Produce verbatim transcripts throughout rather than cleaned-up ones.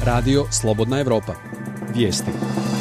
Radio Slobodna Evropa. Vijesti.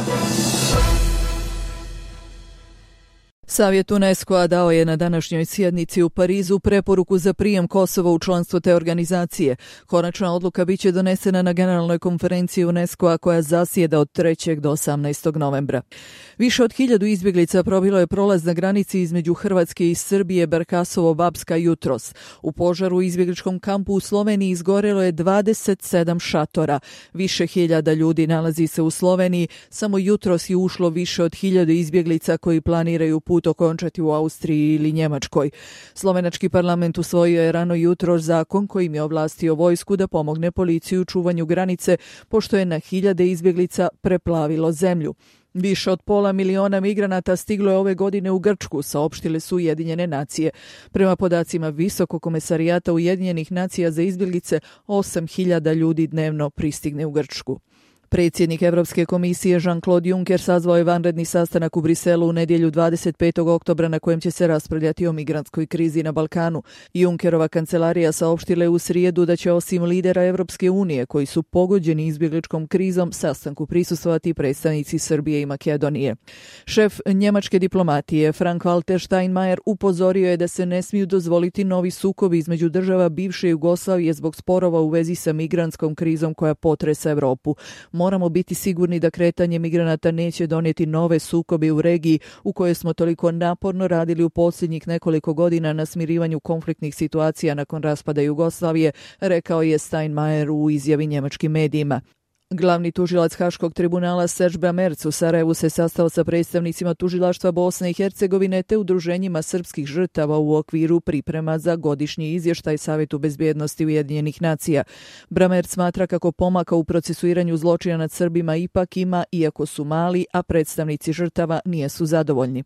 Savjet UNESCO-a dao je na današnjoj sjednici u Parizu preporuku za prijem Kosova u članstvo te organizacije. Konačna odluka biće donesena na generalnoj konferenciji UNESCO-a koja zasjeda od trećeg do osamnaestog novembra. Više od hiljadu izbjeglica probilo je prolaz na granici između Hrvatske i Srbije Berkasovo-Babska jutros. U požaru u izbjegličkom kampu u Sloveniji izgorelo je dvadeset sedam šatora. Više hiljada ljudi nalazi se u Sloveniji. Samo jutros je ušlo više od hiljadu izbjeglica koji planiraju put okončati u Austriji ili Njemačkoj. Slovenački parlament usvojio je rano jutro zakon kojim je ovlastio vojsku da pomogne policiju u čuvanju granice, pošto je na hiljade izbjeglica preplavilo zemlju. Više od pola miliona migranata stiglo je ove godine u Grčku, saopštile su Ujedinjene nacije. Prema podacima Visokog komesarijata Ujedinjenih nacija za izbjeglice, osam hiljada ljudi dnevno pristigne u Grčku. Predsjednik Europske komisije Jean-Claude Juncker sazvao je vanredni sastanak u Briselu u nedjelju dvadeset petog oktobra na kojem će se raspravljati o migrantskoj krizi na Balkanu. Junckerova kancelarija saopštila je u srijedu da će osim lidera Europske unije koji su pogođeni izbjegličkom krizom sastanku prisustvovati predstavnici Srbije i Makedonije. Šef njemačke diplomatije Frank-Walter Steinmeier upozorio je da se ne smiju dozvoliti novi sukobi između država bivše Jugoslavije zbog sporova u vezi sa migrantskom krizom koja potresa Europu. Moramo biti sigurni da kretanje migranata neće donijeti nove sukobe u regiji u kojoj smo toliko naporno radili u posljednjih nekoliko godina na smirivanju konfliktnih situacija nakon raspada Jugoslavije, rekao je Steinmeier u izjavi njemačkim medijima. Glavni tužilac Haškog tribunala Serge Bramerc u Sarajevu se sastao sa predstavnicima tužilaštva Bosne i Hercegovine te udruženjima srpskih žrtava u okviru priprema za godišnji izvještaj Savjetu bezbjednosti Ujedinjenih nacija. Bramerc smatra kako pomaka u procesuiranju zločina nad Srbima ipak ima, iako su mali, a predstavnici žrtava nijesu zadovoljni.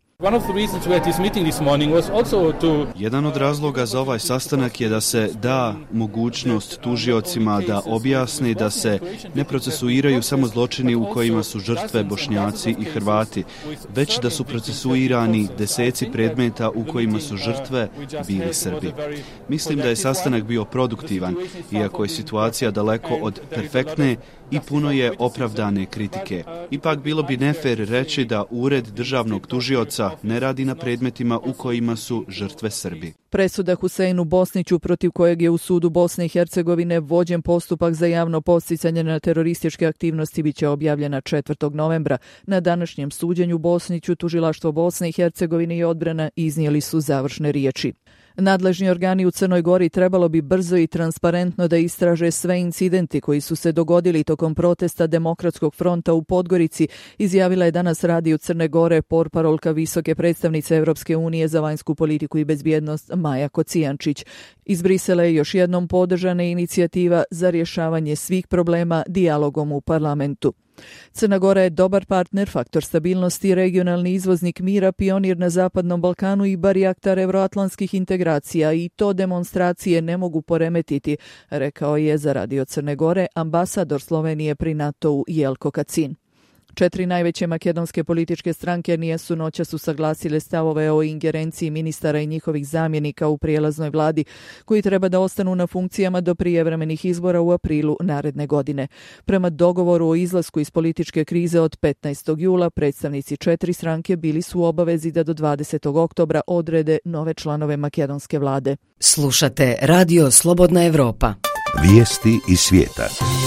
Jedan od razloga za ovaj sastanak je da se da mogućnost tužiocima da objasni da se ne procesuiraju samo zločini u kojima su žrtve Bošnjaci i Hrvati, već da su procesuirani deseci predmeta u kojima su žrtve bili Srbi. Mislim da je sastanak bio produktivan, iako je situacija daleko od perfektne i puno je opravdane kritike. Ipak bilo bi nefer reći da Ured državnog tužioca ne radi na predmetima u kojima su žrtve Srbi. Presuda Huseinu Bosniću, protiv kojeg je u sudu Bosne i Hercegovine vođen postupak za javno podsticanje na terorističke aktivnosti, biće objavljena četvrtog novembra. Na današnjem suđenju Bosniću tužilaštvo Bosne i Hercegovine i odbrana iznijeli su završne riječi. Nadležni organi u Crnoj Gori trebalo bi brzo i transparentno da istraže sve incidenti koji su se dogodili tokom protesta Demokratskog fronta u Podgorici, izjavila je danas Radio Crne Gore portparolka visoke predstavnice Europske unije za vanjsku politiku i bezbjednost Maja Kocijančić. Iz Brisela je još jednom podržana inicijativa za rješavanje svih problema dijalogom u parlamentu. Crna Gora je dobar partner, faktor stabilnosti, regionalni izvoznik mira, pionir na Zapadnom Balkanu i barijaktar evroatlantskih integracija i to demonstracije ne mogu poremetiti, rekao je za Radio Crne Gore ambasador Slovenije pri NATO-u Jelko Kacin. Četiri najveće makedonske političke stranke nijesu noćas usaglasile stavove o ingerenciji ministara i njihovih zamjenika u prijelaznoj vladi, koji treba da ostanu na funkcijama do prijevremenih izbora u aprilu naredne godine. Prema dogovoru o izlasku iz političke krize od petnaestog jula, predstavnici četiri stranke bili su u obavezi da do dvadesetog oktobra odrede nove članove makedonske vlade. Slušate Radio Slobodna Evropa. Vijesti iz svijeta.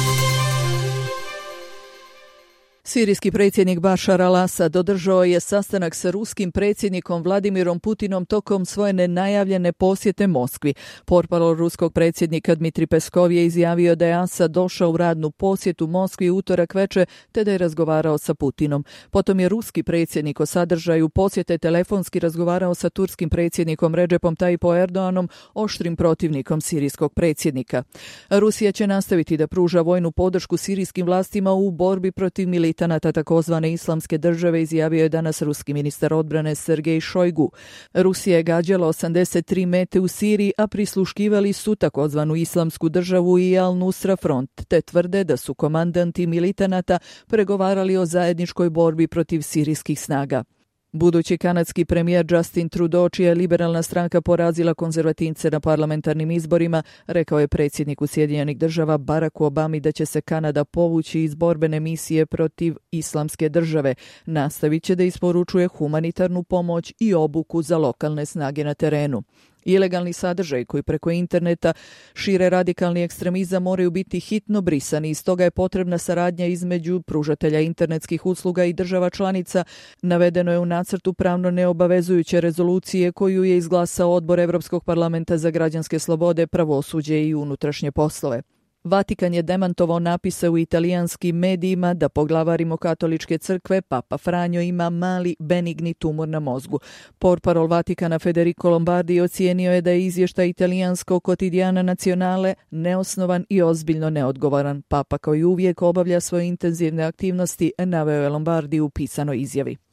Sirijski predsjednik Bašar al-Asad održao je sastanak sa ruskim predsjednikom Vladimirom Putinom tokom svoje nenajavljene posjete Moskvi. Portparol ruskog predsjednika Dmitri Peskov je izjavio da je Asad došao u radnu posjetu Moskvi utorak večer te da je razgovarao sa Putinom. Potom je ruski predsjednik o sadržaju posjete telefonski razgovarao sa turskim predsjednikom Recepom Tayyipom Erdoganom, oštrim protivnikom sirijskog predsjednika. Rusija će nastaviti da pruža vojnu podršku sirijskim vlastima u borbi protiv militanata takozvane islamske države, izjavio je danas ruski ministar odbrane Sergej Šojgu. Rusija je gađala osamdeset tri mete u Siriji, a prisluškivali su takozvanu islamsku državu i Al-Nusra Front, te tvrde da su komandanti militanata pregovarali o zajedničkoj borbi protiv sirijskih snaga. Budući kanadski premijer Justin Trudeau, čija je liberalna stranka porazila konzervativce na parlamentarnim izborima, rekao je predsjedniku Sjedinjenih država Baracku Obami da će se Kanada povući iz borbene misije protiv Islamske države. Nastavit će da isporučuje humanitarnu pomoć i obuku za lokalne snage na terenu. Ilegalni sadržaj koji preko interneta šire radikalni ekstremizam moraju biti hitno brisani i stoga je potrebna saradnja između pružatelja internetskih usluga i država članica, navedeno je u nacrtu pravno neobavezujuće rezolucije koju je izglasao Odbor Evropskog parlamenta za građanske slobode, pravosuđe i unutrašnje poslove. Vatikan je demantovao napise u italijanskim medijima da poglavar Rimokatoličke crkve, Papa Franjo, ima mali benigni tumor na mozgu. Portparol Vatikana Federico Lombardi ocijenio je da je izvještaj italijanskog Quotidiana Nazionale neosnovan i ozbiljno neodgovoran. Papa kao i uvijek obavlja svoje intenzivne aktivnosti, naveo je Lombardi u pisanoj izjavi.